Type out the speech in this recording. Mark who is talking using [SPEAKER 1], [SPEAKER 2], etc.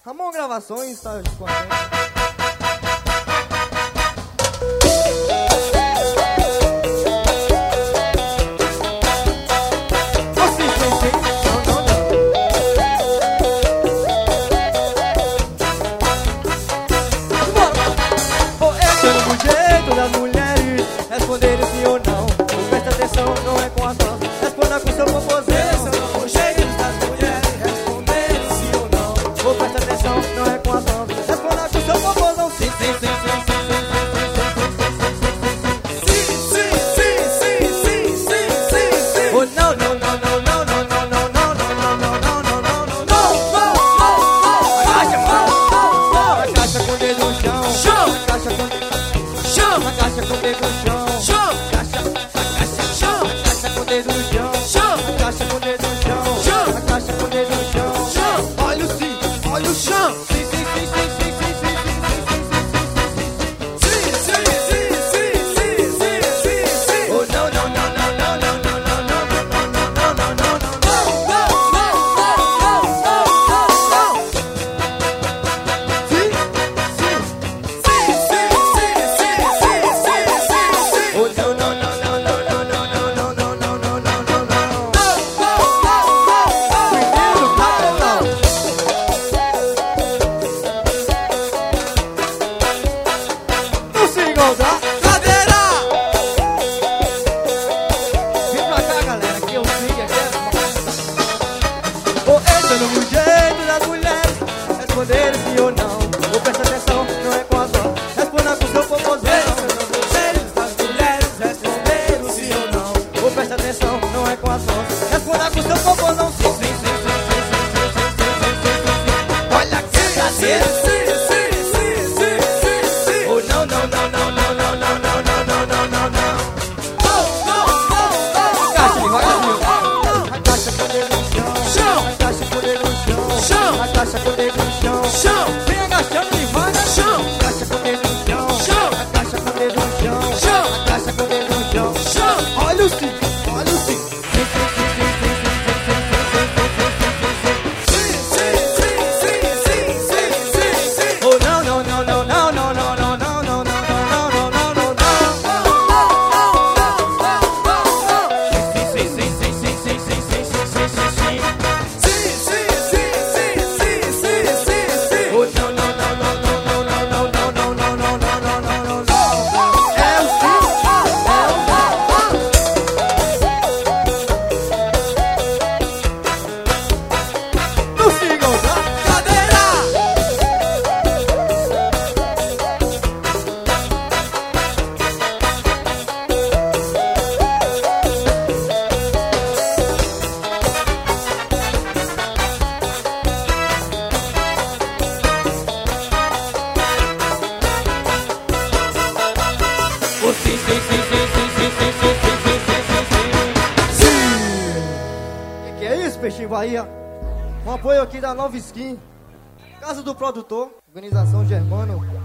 [SPEAKER 1] Ramon Gravações está com a gente.
[SPEAKER 2] Das mulheres responderem sim ou não. Presta atenção, não é com a só. Responda com seu popozão. O jeito das mulheres responderem sim ou não. Vou prestar atenção, não é com a só. Responda com seu popozão. Sim, sim, sim, sim, sim, sim, sim, sim, sim, sim, sim, sim, sim. Oh não, não, não, não, não, não, não, não, não, não, não, não, não, não, não, não. A caixa com o dedo no chão. A caixa com o dedo a caixa com o dedo no chão. Chão. Caixa chão. A caixa com o dedo no chão. Chão. A caixa com o dedo no chão. Chão. A caixa com o dedo no chão. Chão. Olha o sim, olha o chão. Sim, sim, sim, sim, sim, sim, sim, sim, sim, sim, sim, sim, sim, sim. Oh não, não, não, não, não, não, não, não, não, não, não, não, não, não, no jeito das mulheres responderem sim ou não. Ou presta atenção, não é com a só. Responda com seu popozão. No jeito das mulheres responderem sim ou não. Ou presta atenção, não é com a só. Responda com seu popozão. Sim, sim, sim, sim, sim, sim, sim, sim, sim, sim. Olha que prazer. Sim, sim, sim, sim, sim, sim. Oh não, não, não, não, não, não, não, não, não, não, não, não, não. Caixa devagarzinho. A caixa com o dedo no chão. A caixa com o dedo no chão. A caixa com o dedo no chão. Chão. Vem agachando e vai no chão. A caixa com o dedo no chão. Chão. A caixa com o dedo no chão. Chão. A caixa com o dedo no chão. Chão. Olha o sim, olha o sim. Oh não, não, não, não, não, não, não, não, não, não, não, não, não, não, não. Sim, sim, sim, sim, sim, sim, sim, sim, sim, sim, sim, sim. Que é isso, Peixinho Bahia? Um apoio aqui da Nova Skin, Casa do Produtor, Organização Germano.